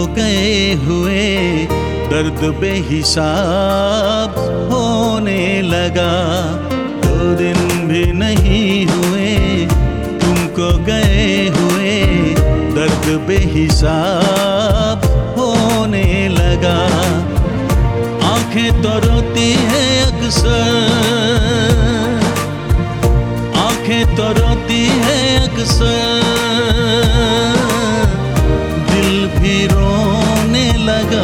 गए हुए दर्द बेहिसाब होने लगा। 2 दिन भी नहीं हुए तुमको गए हुए दर्द बेहिसाब होने लगा। आंखें तो रोती है अक्सर, आंखें तो रोती है अक्सर, दिल भी रोने लगा।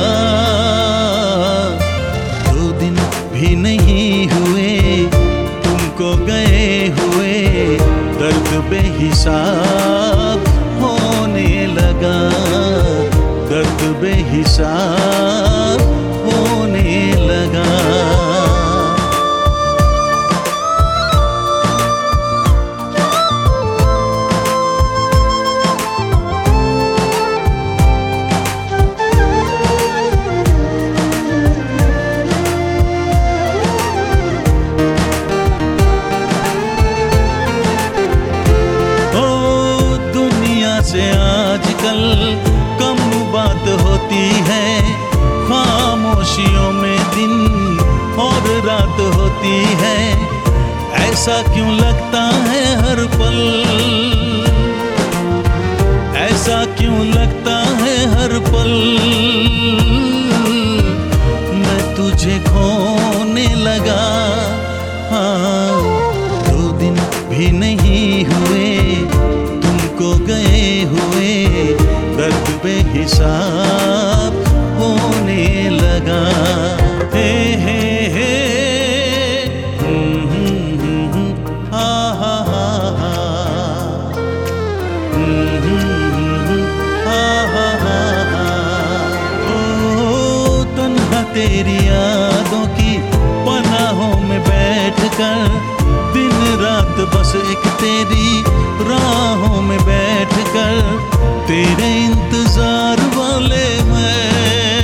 2 दिन भी नहीं हुए तुमको गए हुए दर्द बेहिसाब होने लगा। दर्द बेहिसाब होने लगा। से आजकल कम बात होती है, खामोशियों में दिन और रात होती है। ऐसा क्यों लगता है हर पल, ऐसा क्यों लगता है हर पल, मैं तुझे खोने लगा। हाँ 2 दिन भी नहीं हुए तुमको गए हुए दर्द बेहिसाब होने लगा। हे हे हे हा हा हा हा हा हा। ओ तन्हा तेरी यादों की पनाहों में बैठकर दिन रात बस एक तेरी राहों में बैठकर तेरे इंतजार वाले मैं,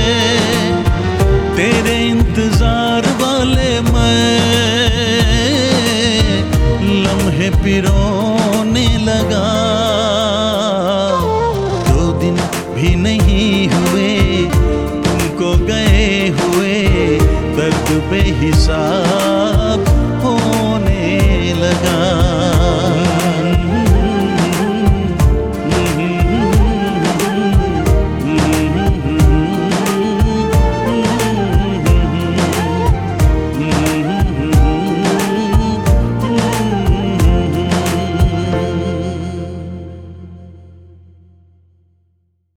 तेरे इंतजार वाले मैं लम्हे पिरोने लगा। 2 दिन भी नहीं हुए